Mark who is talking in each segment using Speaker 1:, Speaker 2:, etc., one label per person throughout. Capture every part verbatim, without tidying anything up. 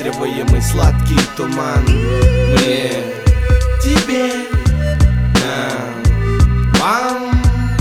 Speaker 1: выветриваемый сладкий туман. Мне, тебе, нам, вам,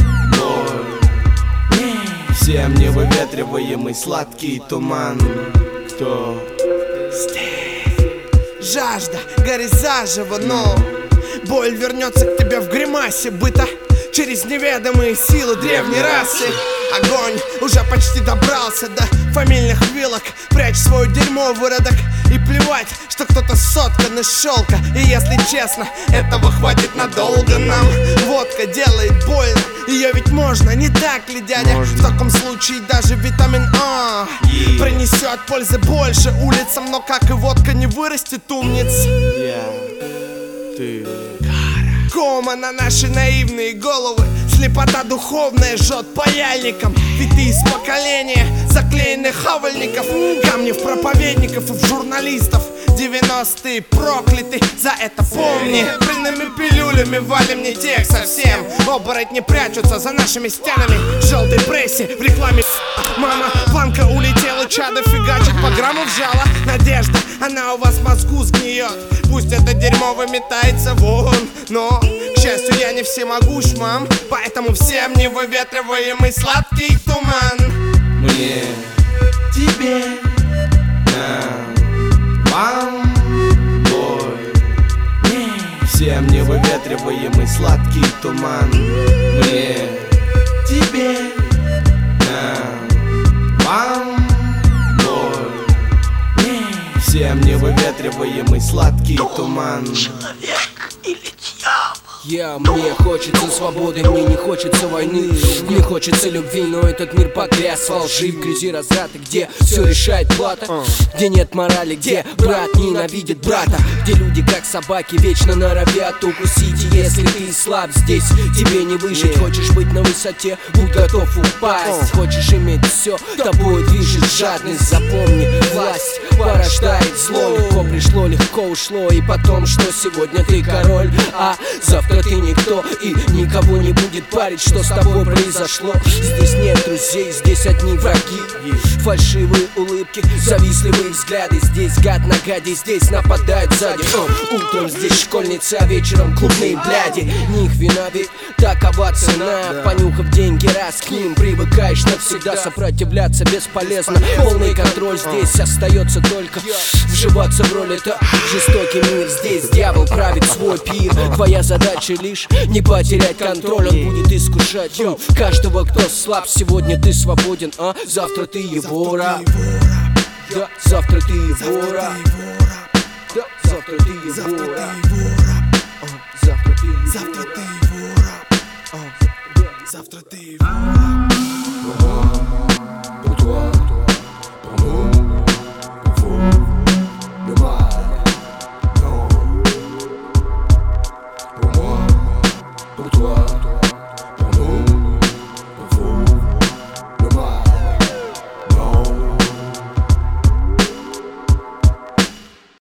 Speaker 1: бой. Всем невыветриваемый сладкий туман. Кто здесь?
Speaker 2: Жажда горит заживо, но боль вернется к тебе в гримасе быта через неведомые силы древней расы. Огонь уже почти добрался до фамильных вилок. Прячь свое дерьмо, выродок, и плевать, что кто-то соткан из шелка. И если честно, этого хватит надолго нам. Водка делает больно, ее ведь можно, не так ли, дядя? Можно. В таком случае даже витамин А yeah. принесет пользы больше улицам. Но как и водка не вырастет умниц.
Speaker 1: Yeah. Ты
Speaker 2: кома на наши наивные головы. Слепота духовная жжет паяльником. Ведь ты из поколения заклеенных хавальников, камнев проповедников и в журналистов. Девяностые прокляты, за это помни. Пыльными пилюлями валим не тех совсем. Оборотни прячутся за нашими стенами в желтой прессе, в рекламе. Мама, планка улетела, чадо фигачит по грамму вжала. Надежда, она у вас в мозгу сгниет. Пусть это дерьмо выметается вон, но, к счастью, я не всемогущ, мам. Поэтому всем невыветриваемый сладкий туман.
Speaker 1: Мне, тебе, нам, вам, бой. Всем невыветриваемый сладкий туман. Мне, тебе, нам, вам, бой. Всем невыветриваемый сладкий туман.
Speaker 3: Человек или дьявол?
Speaker 4: Я, yeah, мне хочется свободы, мне не хочется войны. Мне хочется любви, но этот мир погряз во лжи, в грязи разврата, где все решает плата, где нет морали, где брат ненавидит брата, где люди как собаки вечно норовят укусить. И если ты слаб здесь, тебе не выжить. Хочешь быть на высоте, будь готов упасть. Хочешь иметь все, тобой движет жадность. Запомни, власть порождает зло. Легко пришло, легко ушло. И потом, что сегодня ты король, а завтра ты никто. И никого не будет парить, что с тобой произошло. Здесь нет друзей, здесь одни враги. Фальшивые улыбки, завистливые взгляды. Здесь гад на гаде, здесь нападает сзади. О, утром здесь школьницы, а вечером клубные бляди. Не их вина, ведь такова цена. Понюхав деньги, раз к ним привыкаешь навсегда. Сопротивляться бесполезно, полный контроль здесь остается только вживаться в роль. Это жестокий мир, здесь дьявол правит свой пир. Твоя задача лишь не потерять контроль. Он будет искушать йо, каждого, кто слаб. Сегодня ты свободен, а завтра ты его раб. Да, завтра ты его раб. Да, завтра ты его раб. Завтра ты его раб.
Speaker 2: Завтра ты его раб.